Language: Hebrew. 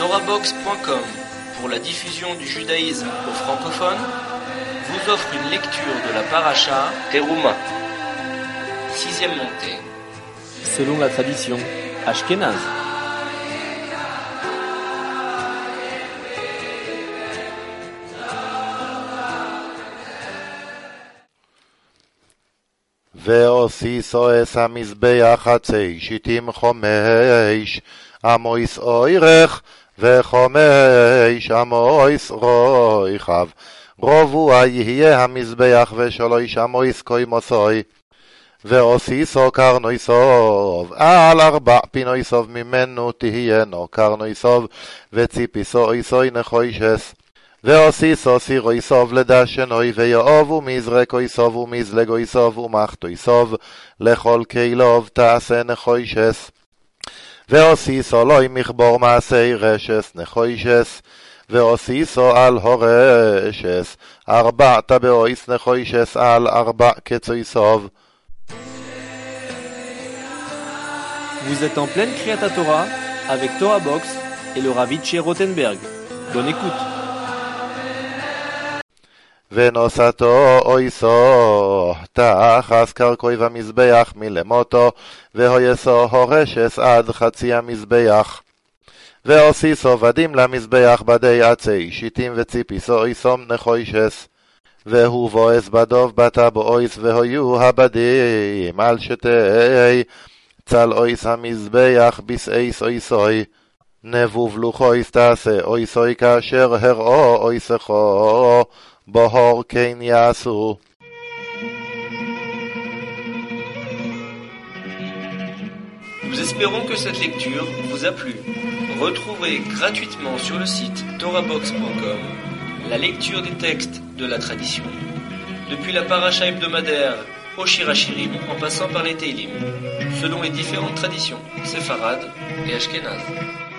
TorahBox.com, pour la diffusion du judaïsme aux francophones, vous offre une lecture de la paracha Teruma. 6e montée. Selon la tradition ashkénaze. ועושיסו אס המזבח חצי שיטים חומש עמויס אוירך וחומש עמויס רויחב רובוע יהיה המזבח ושלוש עמויס קוימוסוי ועושיסו קרנויסוב על 4 פינויסוב ממנו תהיינו קרנויסוב וציפיסו איסוי נחוישס ועושיסו סירויסוב לדשנוי ויאובו מזרקויסוב ומזלגויסוב ומחתויסוב לכל קהילוב תעשה נחוישס ועושיסו לוי מכבור מעשי רשס נחוישס ועושיסו על הורשס 4 טבעויס נחוישס על 4 קצויסוב. Vous êtes en pleine Kriyat Torah avec Torah Box et le Rav Itché Rothenberg. Bonne écoute. ונוסתו אויסו תחס קרקוי במזבח מלמותו והויסו הורשס עד חצי המזבח ועושיסו ודים למזבח בדי עצי שיטים וציפיסו איסום נחוישס והוא בועס בדוב בטב אויס והיו הבדים על שתי צל אויס המזבח ביסאיס אויסוי נבוב לוחויס תעשה אויסוי כאשר הראו אויסכו Bohor Ken Yasu. Nous espérons que cette lecture vous a plu. Retrouvez gratuitement sur le site TorahBox.com la lecture des textes de la tradition, depuis la paracha hebdomadaire au Shirachirim en passant par les Teilim, selon les différentes traditions séfarades et ashkénazes.